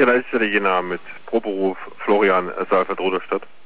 Ja, da ist ja der Jena mit Proberuf Florian Seifert-Roderstadt.